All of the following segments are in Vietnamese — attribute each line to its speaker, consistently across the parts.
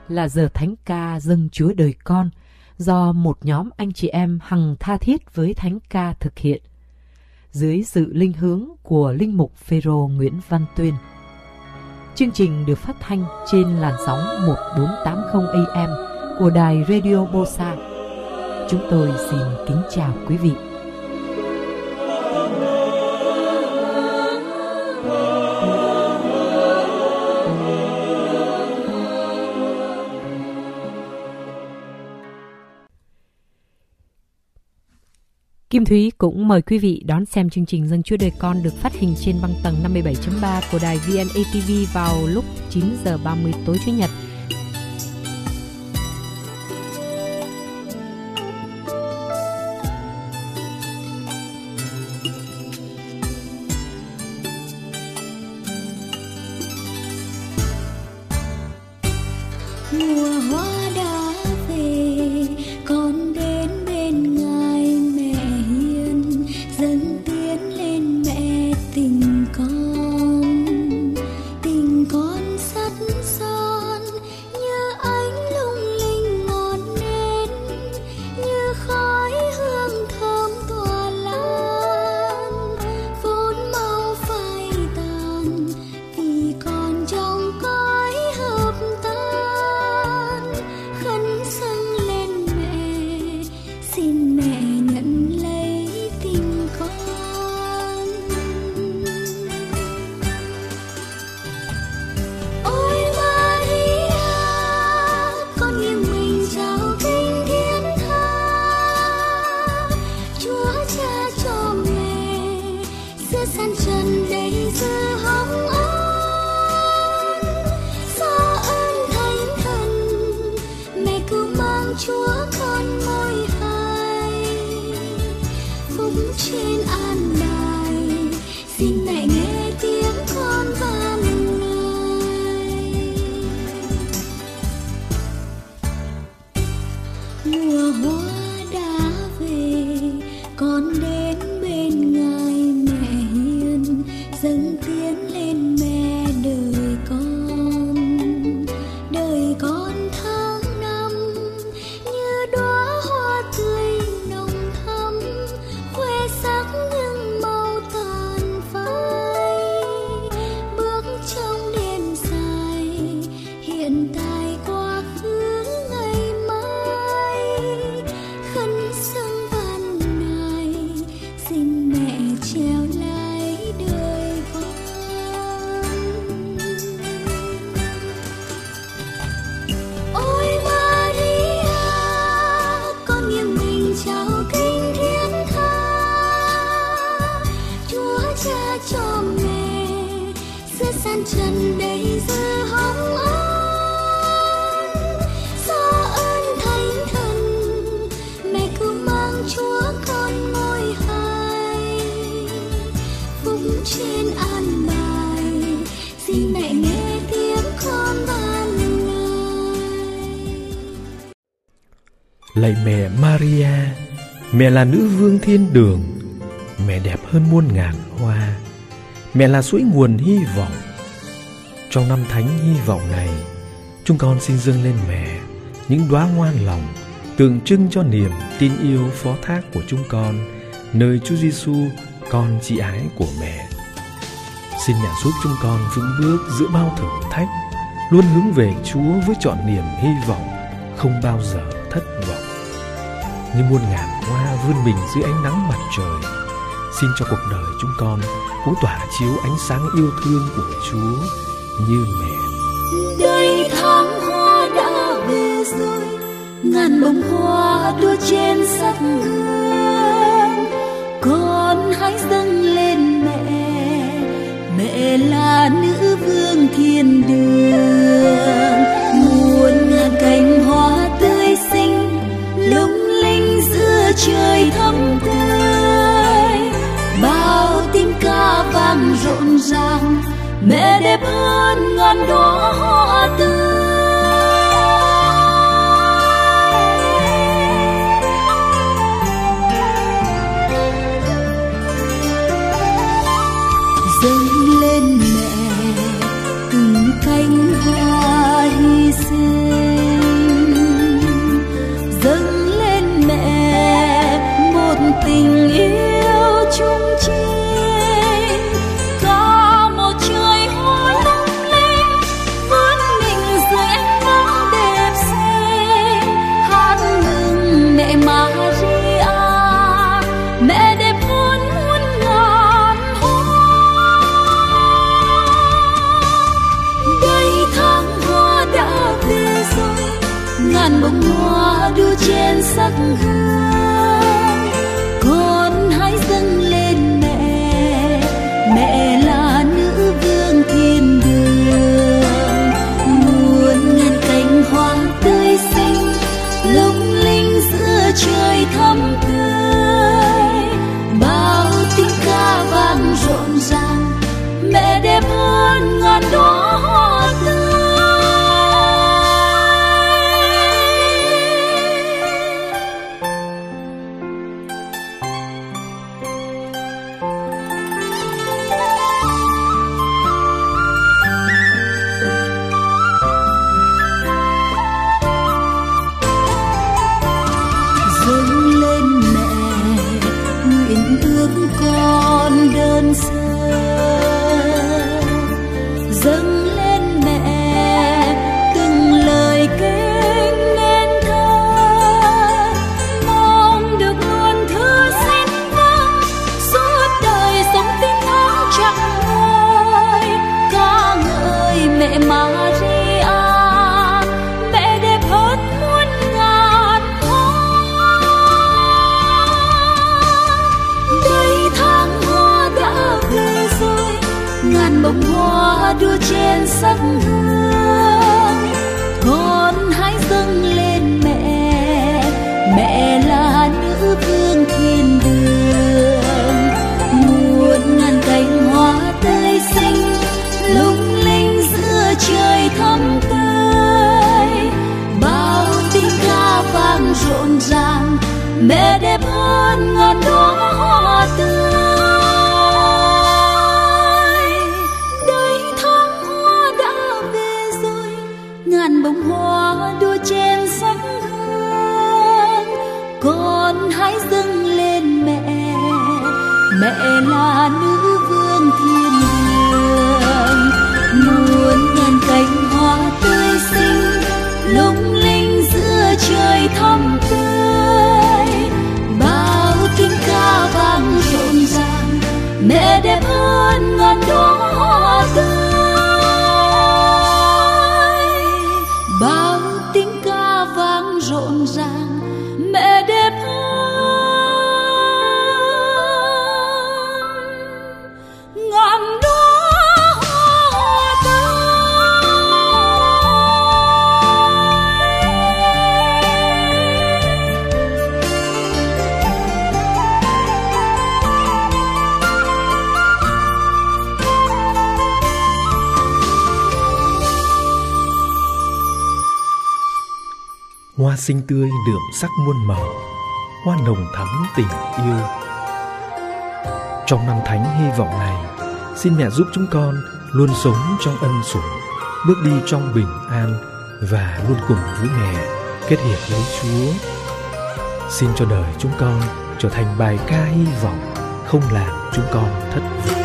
Speaker 1: là giờ thánh ca dâng Chúa đời con do một nhóm anh chị em hằng tha thiết với thánh ca thực hiện dưới sự linh hướng của linh mục Phêrô Nguyễn Văn Tuyên. Chương trình được phát thanh trên làn sóng 1480 AM của đài Radio Bosa. Chúng tôi xin kính chào quý vị. Kim Thúy cũng mời quý vị đón xem chương trình Dâng Chúa Đời Con được phát hình trên băng tầng 57.3 của đài VNATV vào lúc 9 giờ 30 tối Chủ nhật.
Speaker 2: Mùa hoa đã về, con đến bên Ngài mẹ hiền, dâng tiến lên mẹ tình con sắt son như ánh lung linh ngọn nến, như khói hương thơm tỏa lan, vốn mau phai tàn vì còn trong cõi hợp tan. Khấn dâng lên mẹ, xin mẹ nhận lấy tình con. Ôi Maria, con nghiêng mình chào kinh thiên tha. Chúa cha cho mẹ giữa san trần đầy dư hồng ân. Do ơn thánh thần, mẹ cứ mang Chúa con môi hài. Phúc trên an bài, xin mẹ nghe tiếng con van Ngài. Mùa hoa đã về, con đến bên Ngài mẹ hiền, dâng tiến lên mẹ đời con tháng năm, như đóa hoa tươi nồng thắm, khoe sắc những màu tàn phai. Bước trong đêm dài, hiện tại quá khứ ngày mai. Khấn dâng van Ngài, xin mẹ treo lại đời con. Ôi Maria, con nghiêng mình chào kinh thiên tha. Chúa cha cho mẹ giữa san trần đầy dư hồng ân. Do ơn thánh thần, mẹ cứ mang Chúa con ngôi hài. Phúc trên an bài, xin mẹ nghe tiếng con van Ngài.
Speaker 3: Lạy mẹ Maria, mẹ là nữ vương thiên đường, mẹ đẹp hơn muôn ngàn hoa, mẹ là suối nguồn hy vọng. Trong năm thánh hy vọng này, chúng con xin dâng lên mẹ những đóa hoa lòng tượng trưng cho niềm tin yêu phó thác của chúng con nơi Chúa Giêsu, con chị ái của mẹ. Xin nhà giúp chúng con vững bước giữa bao thử thách, luôn hướng về Chúa với trọn niềm hy vọng, không bao giờ thất vọng. Như muôn ngàn hoa vươn mình dưới ánh nắng mặt trời, xin cho cuộc đời chúng con cũng tỏa chiếu ánh sáng yêu thương của Chúa như mẹ.
Speaker 2: Đây tháng hoa đã về rồi, ngàn bông hoa đua trên sắc hương. Con hãy dâng lên mẹ, mẹ là nữ vương thiên đường. Muôn ngàn cành hoa tươi xinh lung linh giữa trời thắm tươi. Bao tiếng ca vang rộn ràng, mẹ đẹp hơn ngàn đóa hoa tươi. Dâng lên mẹ từng cánh hoa hy sinh. bông hoa đua chen sắc hương. Con hãy dâng lên mẹ, mẹ là nữ vương thiên đường. Muôn ngàn cánh hoa tươi xinh lung linh giữa trời thắm tươi. Bao tiếng ca vang rộn ràng, mẹ đẹp hơn ngàn đóa hoa tươi. Đây tháng hoa đã về rồi, ngàn bông hoa đua chen sắc hương. Con hãy dâng lên mẹ, mẹ là nữ vương thiên đường. Muôn ngàn cánh hoa tươi xinh lung linh giữa trời thắm tươi. Bao tiếng ca vang rộn ràng, mẹ đẹp hơn ngàn đóa hoa tươi. Bao tiếng ca vang rộn ràng, mẹ đẹp hơn ngàn đóa hoa tươi.
Speaker 3: Hoa xinh tươi đượm sắc muôn màu, hoa nồng thắm tình yêu. Trong năm thánh hy vọng này, xin mẹ giúp chúng con luôn sống trong ân sủng, bước đi trong bình an và luôn cùng với mẹ kết hiệp với Chúa. Xin cho đời chúng con trở thành bài ca hy vọng, không làm chúng con thất vọng.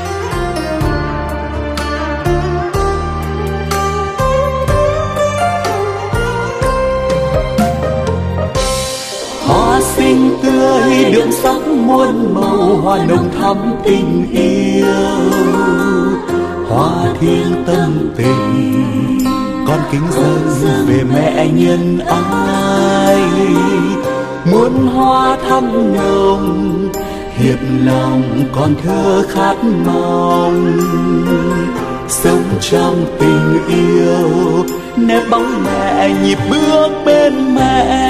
Speaker 4: Hoa xinh tươi đượm sắc muôn màu, hoa nồng thắm tình yêu. Hoa thiên tâm tình, con kính dâng về mẹ nhân ái. Muôn hoa thắm nồng, hiệp lòng con thơ khát mong. Sống trong tình yêu, nếp bóng mẹ nhịp bước bên mẹ.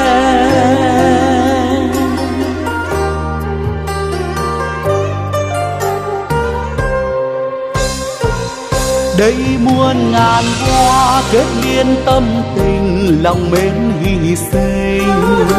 Speaker 4: Đây muôn ngàn hoa kết liên tâm tình, lòng mến hy sinh.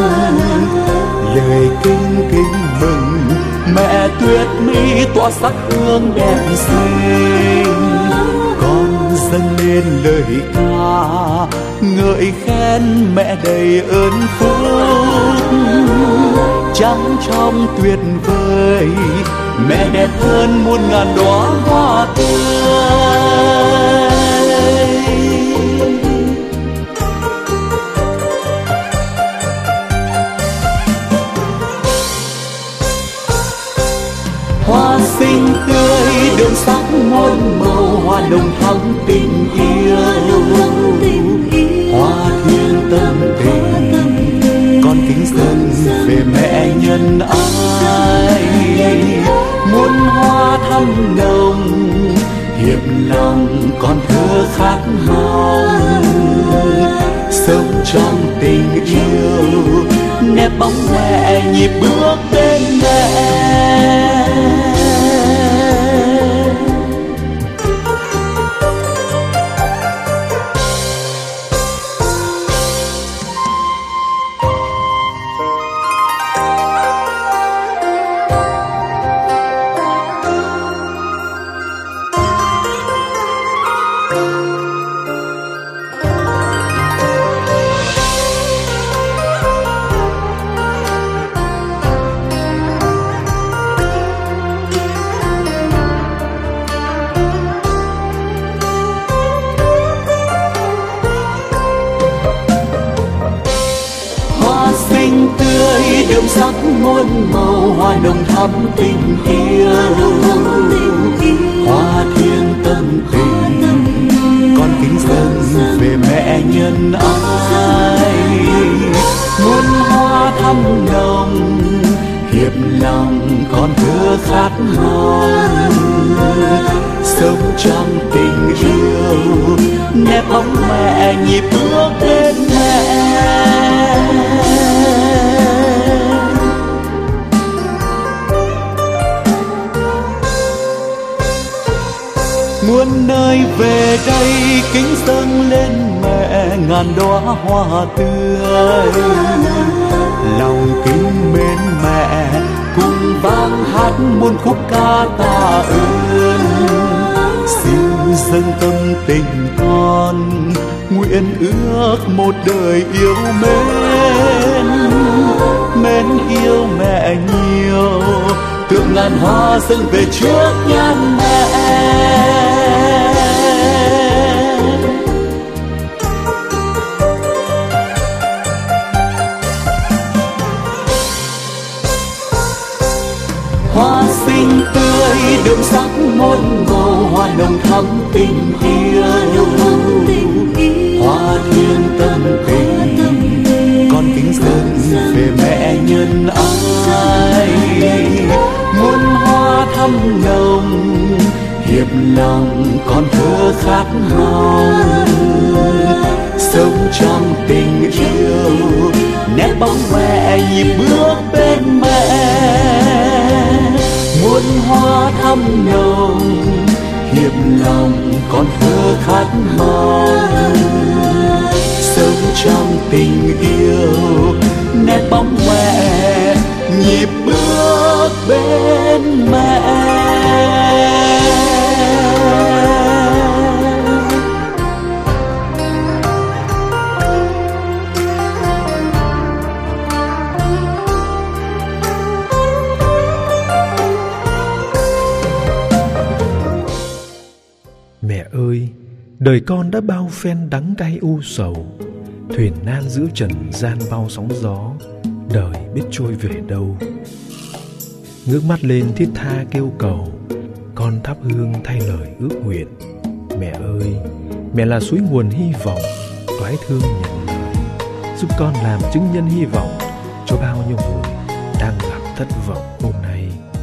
Speaker 4: Lời kinh kính mừng mẹ tuyết mỹ tỏa sắc hương đẹp xinh. Con dâng lên lời ca ngợi khen mẹ đầy ơn phúc. Trắng trong tuyệt vời, mẹ đẹp hơn muôn ngàn đóa hoa tươi. Hoa xinh tươi đượm sắc muôn màu, hoa nồng thắm tình yêu. Hoa thiên tâm tình, con kính dâng về mẹ nhân ái. Muôn hoa thắm nồng, hiệp lòng con thơ khát mong. Sống trong tình yêu, nếp bóng mẹ nhịp bước bên mẹ. Đượm sắc muôn màu, hoa nồng thắm tình yêu. Hoa thiên tâm tình, con kính dâng về mẹ nhân ái. Muôn hoa thắm nồng, hiệp lòng con thơ khát mong. Sống trong tình yêu, nép bóng mẹ nhịp bước bên mẹ. Muôn nơi về đây kính dâng lên mẹ ngàn đóa hoa tươi, lòng kính mến mẹ cùng vang hát muôn khúc ca tạ ơn. Xin dâng tâm tình con, nguyện ước một đời yêu mến, mến yêu mẹ nhiều, tượng ngàn hoa dâng về trước nhan mẹ. Hoa xinh tươi đượm sắc muôn màu, hoa nồng thắm tình yêu, hoa thiên tâm tình, con kính dâng về mẹ nhân ái. Muôn hoa thắm nồng, hiệp lòng con thơ khát mong, sống trong tình yêu, nét bóng mẹ nhịp bước bên mẹ. Muôn hoa thắm nồng, hiệp lòng con thơ khát mong, sống trong tình yêu, nét bóng mẹ nhịp bước bên mẹ.
Speaker 3: Mẹ ơi, đời con đã bao phen đắng cay u sầu, thuyền nan giữa trần gian bao sóng gió, đời biết trôi về đâu. Ngước mắt lên thiết tha kêu cầu, con thắp hương thay lời ước nguyện. Mẹ ơi, mẹ là suối nguồn hy vọng, toái thương nhận lời, giúp con làm chứng nhân hy vọng cho bao nhiêu người đang gặp thất vọng hôm nay.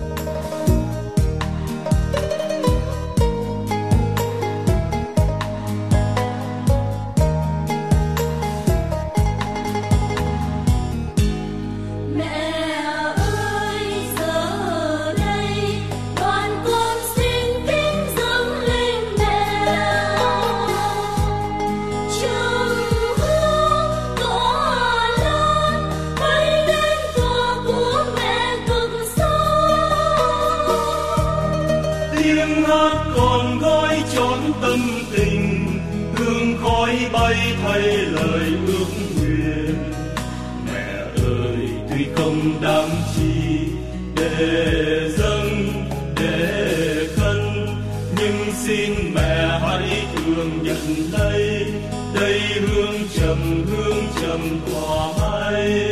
Speaker 5: bay thay lời ước nguyện. Mẹ ơi tuy không đáng chi để dâng để khấn, nhưng xin mẹ hãy thương nhận lấy đây hương trầm tỏa mãi.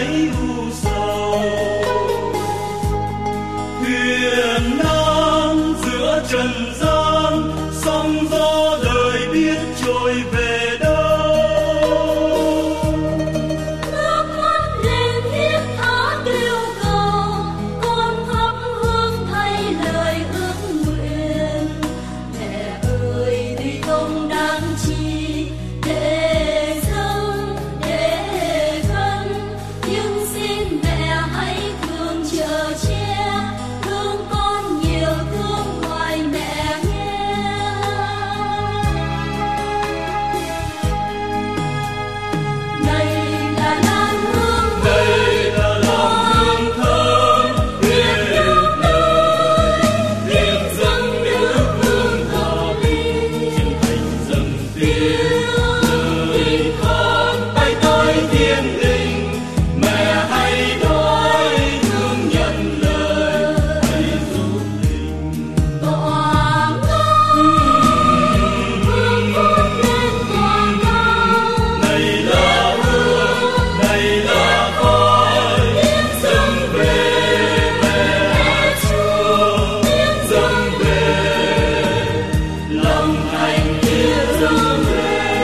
Speaker 5: Thuyền nan trần gian, sóng gió đời biết trôi về đâu.
Speaker 2: Nước mắt lên thiết tha kêu cầu, con thắp hương thay lời ước nguyện. Mẹ ơi tuy không đáng chi để dâng để khấn, nhưng xin mẹ hãy thường chờ che, thương con nhiều thương hoài mẹ nghe. Này là lan hương
Speaker 5: Đây là lòng hương thơm hiền đời, hiền dâng nước hương hòa bình, chân thành dâng tiếng lời con bay tới thiên đình. Mẹ hãy đói thương nhận lời, hãy giúp mình
Speaker 2: tỏa ngân hương vút lên tỏa cao.
Speaker 5: này là hương, này là khói, dâng về mẹ Chúa, dâng về lòng thành kính, dâng về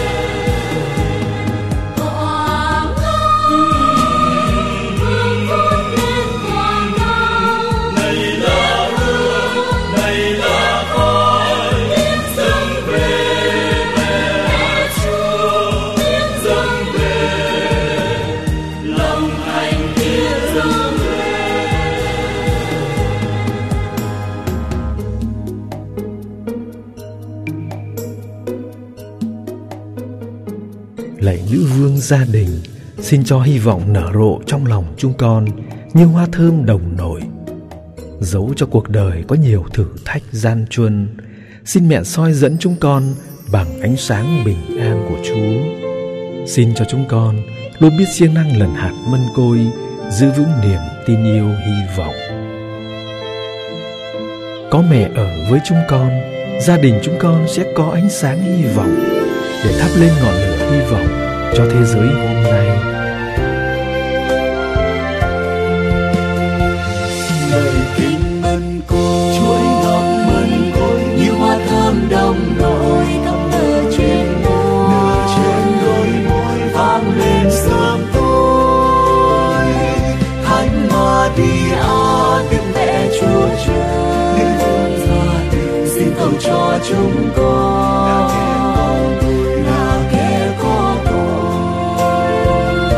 Speaker 2: Tỏa ngân hương vút lên tỏa cao.
Speaker 5: này là hương, này là khói, dâng về mẹ Chúa, dâng về lòng thành kính, dâng về.
Speaker 3: Lạy nữ vương gia đình, xin cho hy vọng nở rộ trong lòng chúng con như hoa thơm đồng nổi. Dẫu cho cuộc đời có nhiều thử thách gian truân, xin mẹ soi dẫn chúng con bằng ánh sáng bình an của Chúa. Xin cho chúng con luôn biết siêng năng lần hạt mân côi, giữ vững niềm tin yêu hy vọng. Có mẹ ở với chúng con, gia đình chúng con sẽ có ánh sáng hy vọng để thắp lên ngọn lửa hy vọng cho thế giới hôm nay.
Speaker 4: Lời kính mân côi, chuỗi ngọc mân côi như hoa thơm đồng nổi khắp nở trên đôi môi vang lên sớm tối. Thánh Maria Đức Mẹ Chúa Trời, nữ vương gia đình xin cầu cho chúng con là kẻ có tội.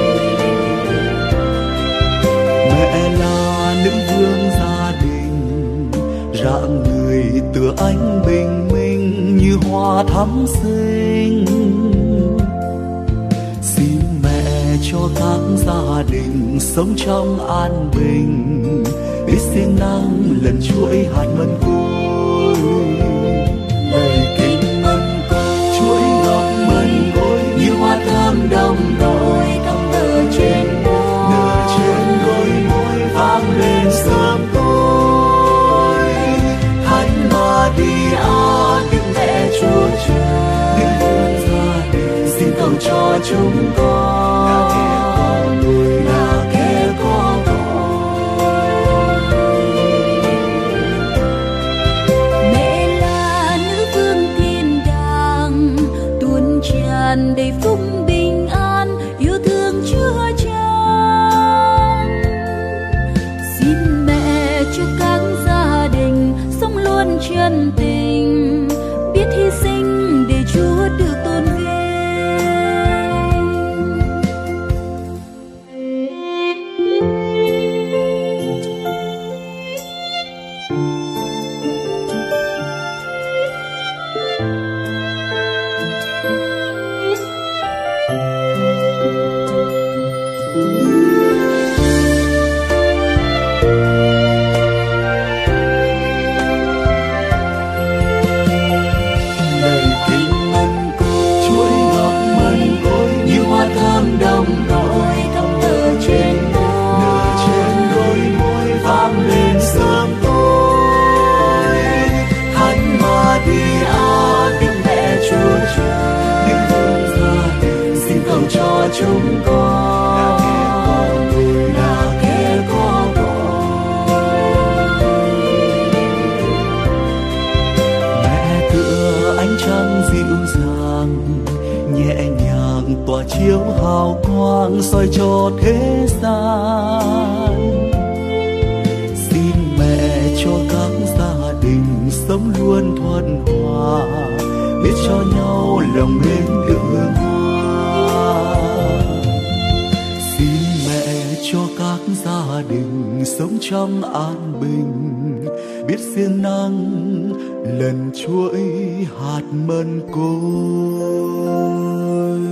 Speaker 4: Mẹ là nữ vương gia đình, rạng người tựa ánh bình minh như hoa thắm xinh. Xin mẹ cho các gia đình sống trong an bình, biết siêng năng lần chuỗi hạt mân côi. Lời kính mân côi, chuỗi ngọc mân côi như hoa thơm đồng nổi khắp nở trên đôi môi vang lên sớm tối. Thánh Maria Đức Mẹ Chúa Trời, nữ vương gia đình xin cầu cho chúng con là kẻ có tội.
Speaker 2: Mẹ là nữ vương thiên đàng, tuôn tràn đầy phúc bình an, yêu thương Chúa Tràn. Xin mẹ cho các gia đình sống luôn chân tình, biết hy sinh để Chúa được tôn vinh.
Speaker 4: Lời kính mân côi, chuỗi ngọc mân côi như hoa thơm đồng nổi khắp nở trên đôi môi vang lên sớm tối. Thánh Maria Đức Mẹ Chúa Trời, nữ vương gia đình xin cầu cho chúng con là kẻ có tội. luôn thuận hòa, biết cho nhau lòng mến lửa hoa. Xin mẹ cho các gia đình sống trong an bình, biết siêng năng lần chuỗi hạt mân côi.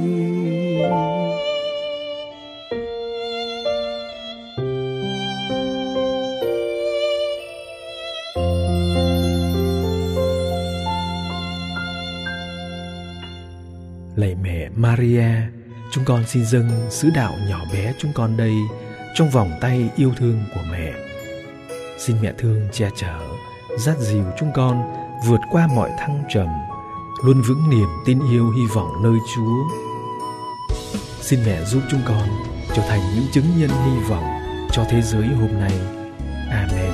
Speaker 3: Lạy mẹ Maria, chúng con xin dâng sứ đạo nhỏ bé chúng con đây trong vòng tay yêu thương của mẹ. Xin mẹ thương che chở, dắt dìu chúng con vượt qua mọi thăng trầm, luôn vững niềm tin yêu hy vọng nơi Chúa. Xin mẹ giúp chúng con trở thành những chứng nhân hy vọng cho thế giới hôm nay. Amen.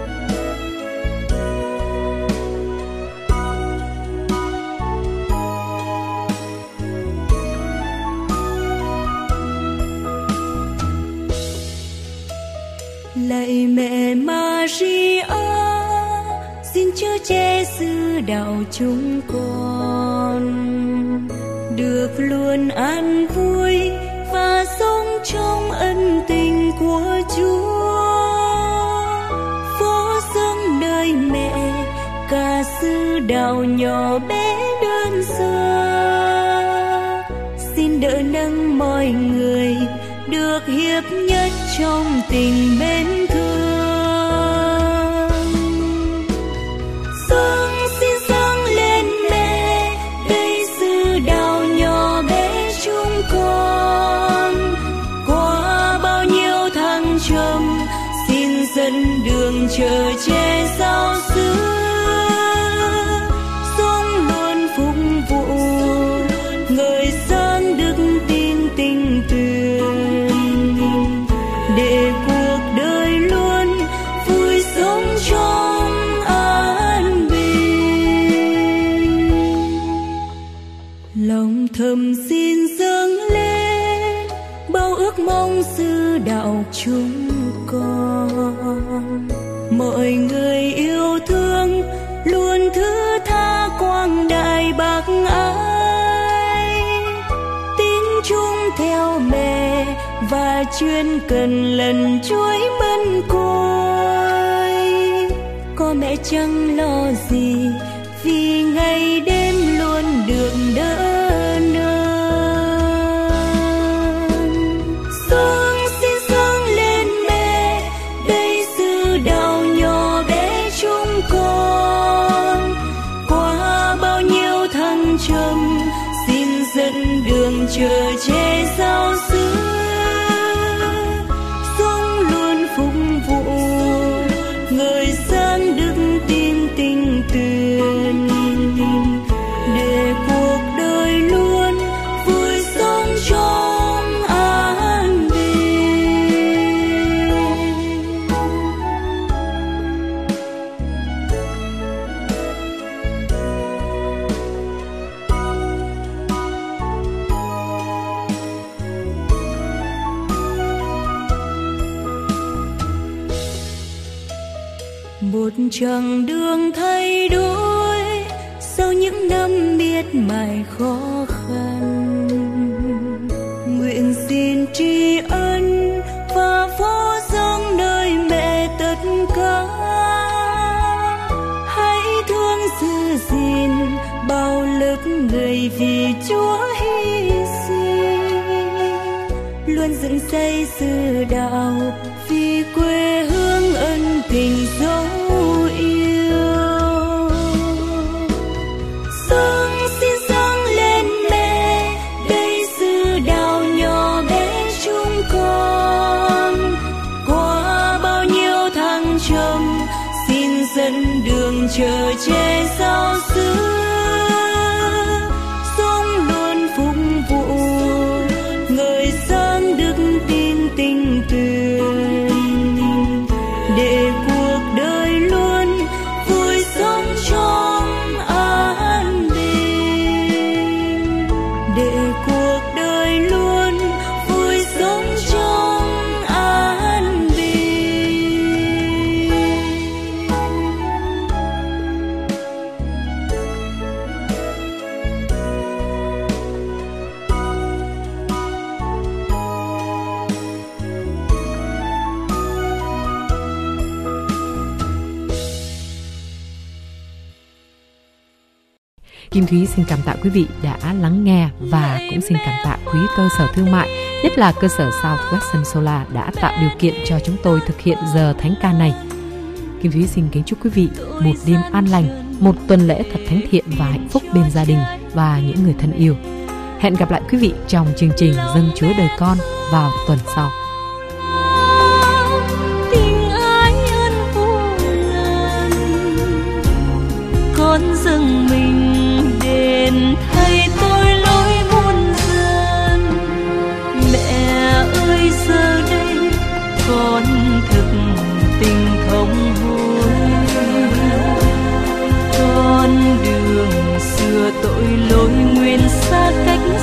Speaker 2: Lạy mẹ Maria, xin Chúa che sứ đạo chúng con được luôn an vui và sống trong ân tình của Chúa. Phó dâng đời mẹ cả sứ đạo nhỏ bé đơn sơ, xin đỡ nâng mọi người được hiệp nhất trong tình mến thương. Xin dâng lên mẹ đây sứ đạo nhỏ bé chúng con. Qua bao nhiêu thăng trầm, xin dẫn đường chở che giáo xứ, sống luôn phục vụ người dân đức tin tình tuyệt, để cuộc đời luôn vui sống trong an bình. Lòng thầm xin dâng lên bao ước mong sứ đạo chúng con. Mọi người yêu thương luôn thứ tha quang đại bác ái, tín chúng theo mẹ và chuyên cần lần chuỗi mân côi. Có mẹ chẳng lo gì vì ngày đêm luôn được đỡ nơn. Xin dâng lên mẹ đây sứ đạo nhỏ bé chúng con. Qua bao nhiêu thăng trầm, xin dẫn đường chở che giáo xứ, người dân đức tin tình tuyệt, để cuộc đời luôn vui sống trong an bình. Một chặng đường thay đổi sau những năm miệt mài khó khăn, nguyện xin tri ân và phó dâng nơi mẹ tất cả. Hãy thương giữ gìn bao lớp người vì Chúa hy sinh, luôn dựng xây sứ đạo vì quê hương ân tình dấu yêu. Xin dâng lên mẹ đây sứ đạo nhỏ bé chúng con. Qua bao nhiêu thăng trầm, xin dẫn đường chở che giáo xứ, sống luôn phục vụ người dân đức tin tình tuyệt, để cuộc đời luôn vui sống trong an bình, để cuộc đời luôn vui sống trong an bình.
Speaker 1: Kim Thúy xin cảm tạ quý vị đã lắng nghe và cũng xin cảm tạ quý cơ sở thương mại, nhất là cơ sở Southwestern Solar đã tạo điều kiện cho chúng tôi thực hiện giờ thánh ca này. Kim Thúy xin kính chúc quý vị một đêm an lành, một tuần lễ thật thánh thiện và hạnh phúc bên gia đình và những người thân yêu. Hẹn gặp lại quý vị trong chương trình Dâng Chúa Đời Con vào tuần sau.
Speaker 2: Con dâng mình đền thay tôi lỗi muôn dân. Mẹ ơi giờ đây con thực tình thống hối. Con đường xưa tội lỗi nguyên xa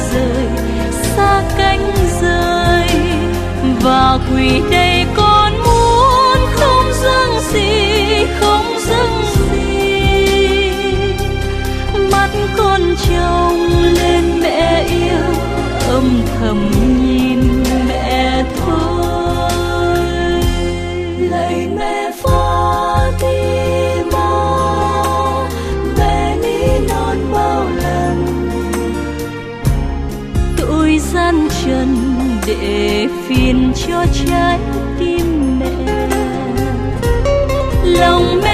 Speaker 2: cách rời và quỳ đây con muốn không dâng gì, không dâng gì. Mắt con trông lên mẹ yêu, âm thầm nhìn mẹ thôi. Lạy mẹ Fatima, mẹ ní non bao lần tôi gian trần để phiền cho trái tim mẹ. Lòng